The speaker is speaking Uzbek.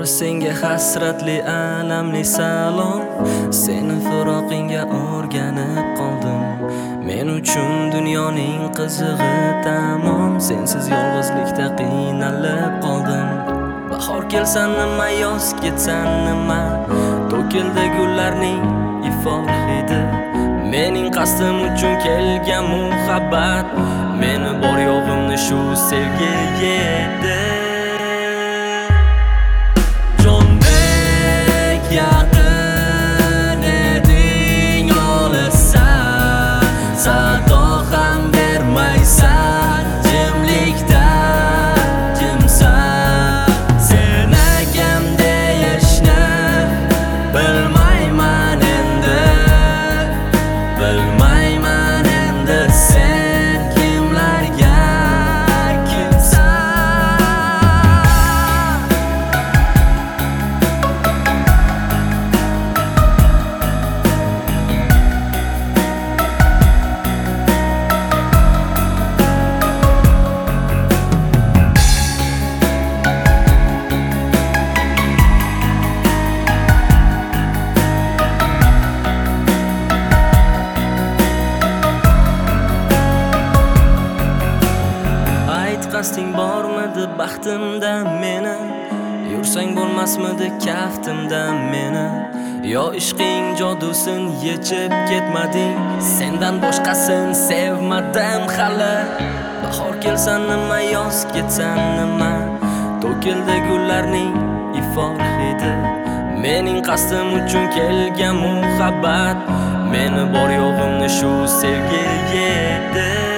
senga hasratli alamli salom. Seni firoqingga o'rganib qoldim. Men uchun dunyoning qizig'i tamom. Sensiz yolg'izlikda qiynalib qoldim. Bahor kelsa nima, yoz ketsa nima, to'kildi gullarning ifor hidi. Mening qasdim uchun kelgan muhabbat, meni bor yo'g'imni shu sevgi yedi. Jondek yaqin eding, olasan, sado ham bermaysan, jimlikda jimsan. Sen akam deyishni bilmayman endi, bilmayman endi sen kimlarga kimsan. Qasding bormidi baxtimda meni, yursang bo'lmasmidi kaftimda meni. Yo ishqing jodusin yechib ketmading, sendan boshqasin sevmadim hali. Bahor kelsa nima, yoz ketsa nima, to'kildi gullarning ifor hidi. Mening qasdim uchun kelgan muhabbat, meni bor yo'g'imni shu sevgi yedi.